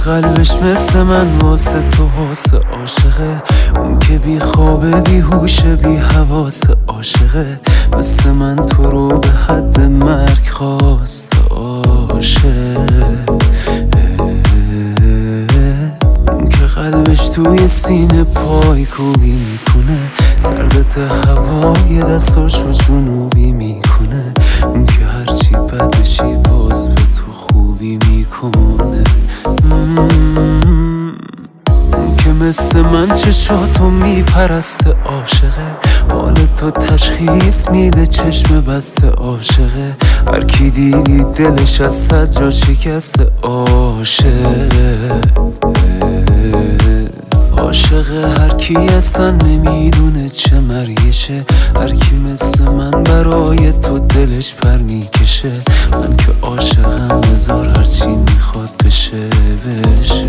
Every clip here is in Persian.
قلبش مثل من واسه تو واسه عاشقه، اون که بی خوابه بی هوشه بی حواسه عاشقه، مثل من تو رو به حد مرگ خواست عاشق. اون که قلبش توی سینه پای کوبی میکنه، سردت هوای دستاشو جنوبی میکنه، اون که هرچی بد بشی باز به تو خوبی میکنه. اون که مثل من چشاتو میپرسته عاشقه، حال تو تشخیص میده چشم بسته عاشقه، هر کی دیدی دلش از صد جا شکسته عاشقه. عاشقه هر کی اصلا نمیدونه چه مرگشه، هر کی مثل من برای تو دلش پر میکشه، من که عاشقم بذار هرچی میخواد بشه بشه.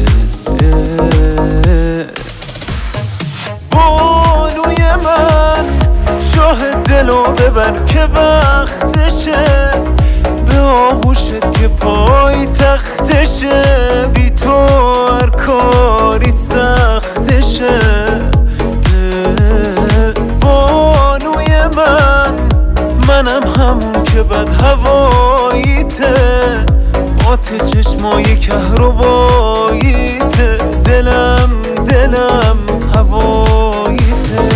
بانوی من شاه دلو ببر که وقتشه، به آغوشت که پای تختشه، بی تو هر کاری سختشه. بانوی منم همون که بد هواییته، آت چشمای کهرباییته، دلم هواییته.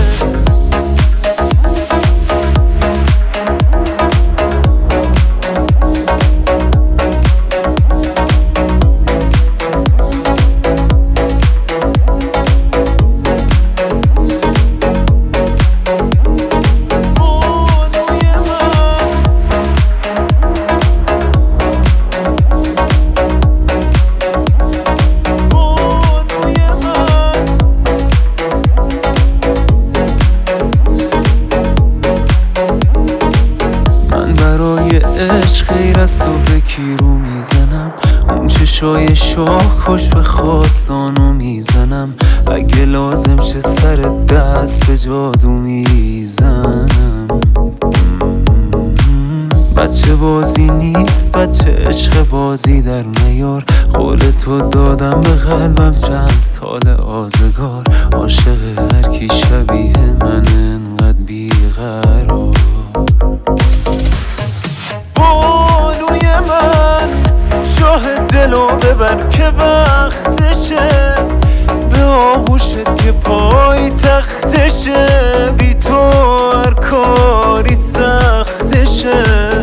عشق غیر از تو به کی رو میزنم، اون چشای شاخش به خاط زانو میزنم، اگه لازم شه سر دست به جادو میزنم. بچه بازی نیست بچه عشق بازی در نیار، قول تو دادم به قلبم چند سال آزگار، عاشق هر کی شبیه من انقدر بیقرار. بانوی من شاه دلو ببر که وقتشه، به آغوشت که پای تختشه، بی تو هر کاری سختشه.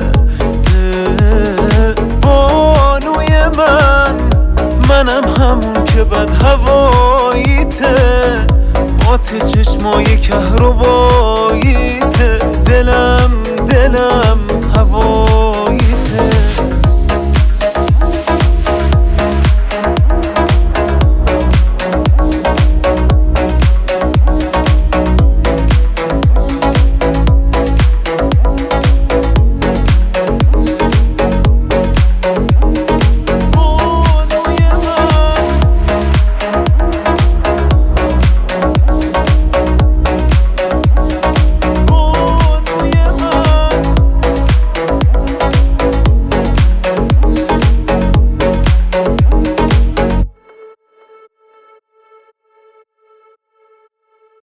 بانوی منم همون که بد هواییته، آت چشمای کهرباییته، دلم